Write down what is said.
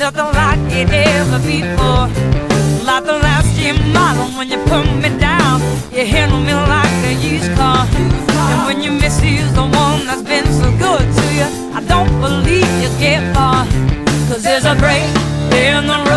nothing like it ever before. Like the last year model when you put me down, you handle me like a used car. And when you misuse the one that's been so good to you, I don't believe you get far. 'Cause there's a break in the road